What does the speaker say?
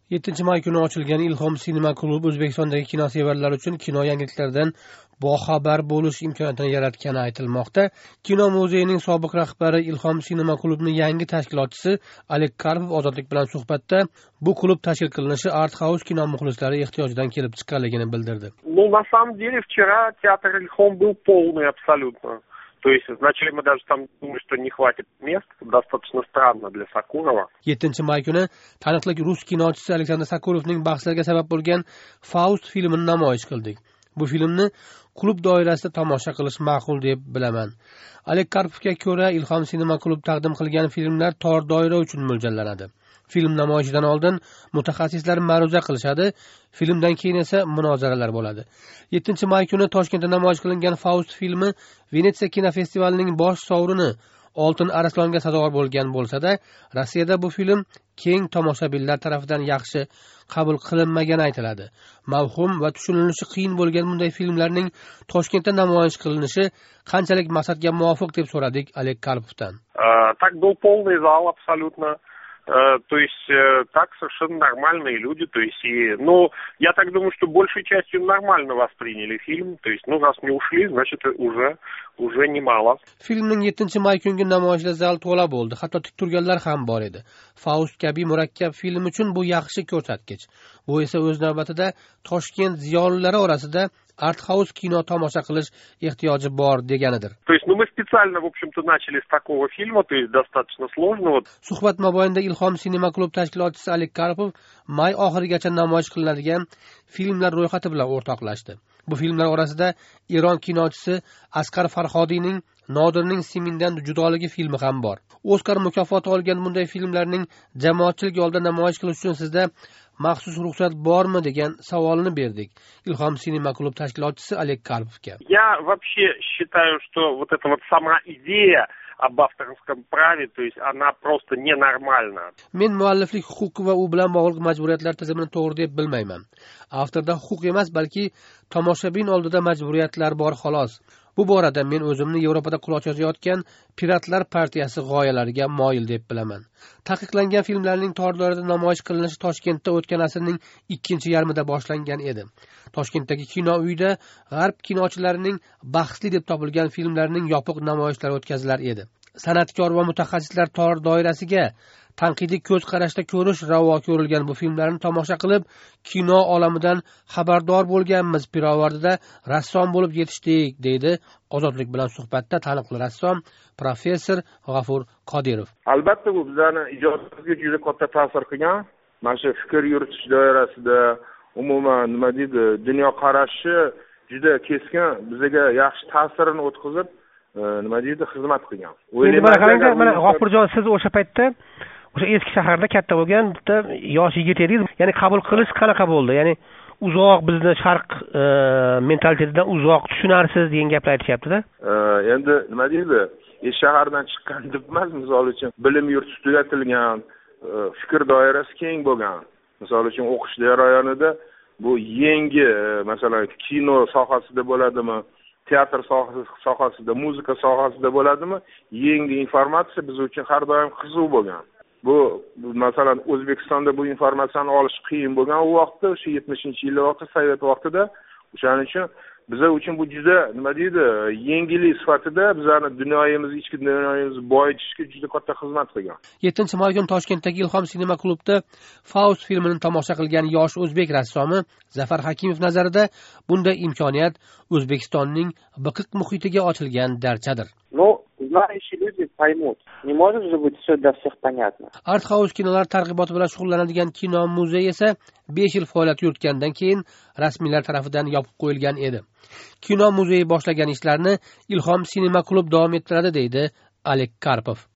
7-may kuni ochilgan Ilhom Sinema klubi O'zbekistondagi kinosevarlar uchun kino yangiliklaridan boxabar bo'lish imkoniyatini yaratgani aytilmoqda. Kino muzeyining sobiq rahbari Ilhom Sinema klubining yangi tashkilotchisi Alek Karpov Ozodlik bilan suhbatda bu klub tashkil qilinishi Art House kino muxlislari ehtiyojidan kelib chiqqanligini bildirdi. На самом деле вчера театр Ильхом был полный абсолютно. То есть вначале мы даже там думали, что не хватит мест. Достаточно странно для Сакурова. 7-may kuni taniqli rus kinochisi Aleksandr Sakurovning bahslarga sabab bo'lgan Faust filmini namoyish qildik. Bu filmni klub doirasida tomosha qilish ma'qul deb bilaman. Alek Karpovga ko'ra, Ilhom Sinema klub taqdim qilgan filmlar tor doira uchun mo'ljallanadi. Film namoyishidan oldin mutaxassislar ma'ruza qilishadi, filmdan keyin esa munozaralar bo'ladi. 7-may kuni Toshkentda namoyish qilingan Faust filmi Venetsiya kinofestivalining bosh sovrini Oltin Arslonga sazovor bo'lgan bo'lsa-da, Rossiyada bu film keng tomoshabinlar tarafidan yaxshi qabul qilinmagani aytiladi. Mavhum va tushunilishi qiyin bo'lgan bunday filmlarning Toshkentda namoyish qilinishi qanchalik maqsadga muvofiq deb so'radik Alek Karpovdan. Так был полный зал абсолютно. То есть так совершенно нормальные люди, то есть я так думаю, что большей частью нормально восприняли фильм, то есть раз не ушли, значит уже немало. Filmning 7-may kungi namoyishida zal to'la bo'ldi, hatto tik turganlar ham bor edi. Faust kabi murakkab film uchun bu yaxshi ko'rsatkich. Bu esa o'z navbatida Toshkent ziyolilari orasida Art House kino tomosha qilish ehtiyoji bor deganidir. То есть мы специально, в общем-то, начали с такого фильма, то есть достаточно сложного. Suhbat mobaynida Ilhom Sinema klub tashkilotchisi Alek Karpov may oxirigacha namoyish qilinadigan filmlar ro'yxati bilan o'rtoqlashdi. Bu filmlar orasida Eron kinochisi Asqar Farhodiyning Nodirning Simindan judoligi filmi ham bor. Oskar mukofoti olgan bunday filmlarning jamoatchilik oldida namoyish qilish uchun sizda maxsus ruxsat bormi degan savolni berdik Ilhom Sinema klub tashkilotchisi Alek Karpovga. Я вообще считаю, что вот эта вот сама идея об авторском праве, то есть она просто ненормальна. Men mualliflik huquqi va u bilan bog'liq majburiyatlar tizimini to'g'ri deb bilmayman. Avtorda huquq emas, balki tomoshabin oldida majburiyatlar bor xolos. Bu borada men o'zimni Yevropada quloq yozayotgan Piratlar partiyasi g'oyalariga moyil deb bilaman. Taqiqlangan filmlarning tor doirada namoyish qilinishi Toshkentda o'tgan asrning ikkinchi yarmida boshlangan edi. Toshkentdagi kino uyida g'arb kinochilarining bahsli deb topilgan filmlarining yopiq namoyishlari o'tkazilar edi. San'atkor va mutaxassislar tor doirasiga tanqidiy ko'z qarashda ko'rish ravo ko'rilgan bu filmlarni tomosha qilib, kino olamidan xabardor bo'lganmiz, pirovardida rassom bo'lib yetishdik, deydi Ozodlik bilan suhbatda taniqli rassom professor G'afur Qodirov. Albatta bu bizlarni ijodimizga juda katta ta'sir qilgan. Mana shu fikr yuritish doirasida umuman dunyo qarashi juda keskin bizga yaxshi ta'sirini o'tkazib, xizmat qilgan. Mana G'ofurjon, siz o'sha paytda o'sha eski shaharda katta bo'lgan bitta yosh yigit edingiz. Ya'ni qabul qilish qanaqa bo'ldi? Ya'ni uzoq bizni sharq mentalitetidan uzoq tushunarsiz degan gaplar aytishyapti-da. Endi shahardan chiqqan deb emas, misol uchun bilim yurti tugatilgan, fikr doirasi keng bo'lgan. Misol uchun o'qish jarayonida bu yangi, masalan, kino sohasida bo'ladimi, teatr sohasida, muzika sohasida bo'ladimi, yangi informatsiya biz uchun har doim qiziq bo'lgan. Bu masalan O'zbekistonda bu informatsiyani olish qiyin bo'lgan u vaqtda, o'sha 70-yillar vaqtida, Sovet vaqtida. O'shaning uchun bizlar uchun bu juda yangilik sifatida bizlarning dunyomiz, ichki dunyomizni boyitishga juda katta xizmat qilgan. 7-may kuni Toshkentdagi Ilhom Sinema klubida Faust filmini tomosha qilgan yosh o'zbek rassomi Zafar Hakimov nazarida bunday imkoniyat O'zbekistonning biqiq muhitiga ochilgan darchadir. Знающие люди поймут. Не может же быть все для всех понятно. Art House kinolar targ'iboti bilan shug'ullanadigan kino muzeyi esa 5 yil faoliyat yuritgandan keyin rasmiylar tomonidan yopib qo'yilgan edi. Kino muzeyi boshlagan ishlarni Ilhom Sinema klub davom ettiradi, deydi Alek Karpov.